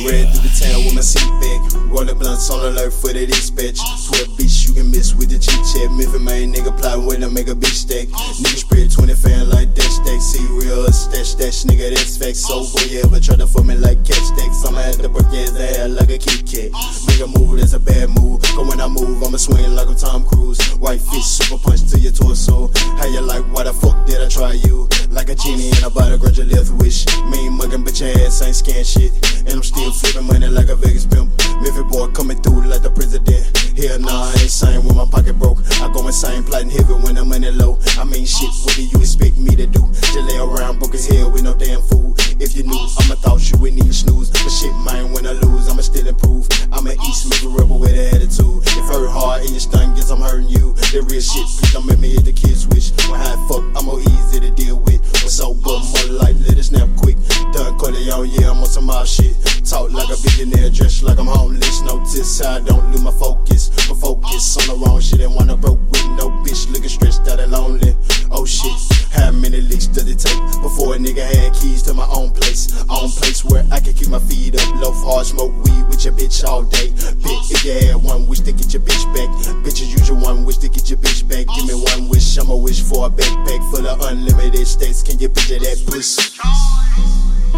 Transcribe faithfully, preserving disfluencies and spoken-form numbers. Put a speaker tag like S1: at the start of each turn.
S1: Red through the town with my seat back. Rolling blunts on alert for the dispatch. Swear bitch, you can miss with the chit chat. Miffy main nigga plotting with to make a bitch stack. Nigga spread twenty fan like dash stack. See real stash stash nigga, that's facts. So boy, you ever try to fuck me like catch stacks? I'ma have to break his ass like a Kit Kat. Make a move, that's a bad move. Cause when I move, I'ma swing like I'm Tom Cruise. White fish, super punch to your torso. How you like, why the fuck did I try you? Like a genie in a bottle, grudge your left wish. Mean muggin', but your ass ain't scan shit. And I'm still flipping money like a Vegas pimp. Miffy boy coming through like the president. Hell nah, I ain't saying when my pocket broke. I go insane, plotting heavy when the money low. I mean shit, what do you expect me to do? Just lay around broke as hell with no damn food. If you knew, I'ma thought you wouldn't even snooze. But shit, man, when I lose, I'ma still improve. I'm an East make a rebel with an attitude. If hurt hard and you stun, guess I'm hurting you. That real shit, please don't make me hit the kid switch. When high fuck, I'm more easy to deal with. When sober, more like let it snap quick. Done Corleone, yeah, I'm on some odd shit. Talk like a billionaire, dressed like I'm homeless. Notice I don't lose my focus. But focus on the wrong shit and wanna broke with no bitch looking stressed out and lonely. Oh shit, how many licks does it take before a nigga had keys to my own place? Own place where I can keep my feet up, loaf hard, smoke weed with your bitch all day. Bitch, if you had one wish to get your bitch back, bitches use your one wish to get your bitch back. Give me one wish, I'ma wish for a backpack full of unlimited stacks. Can you picture that pussy?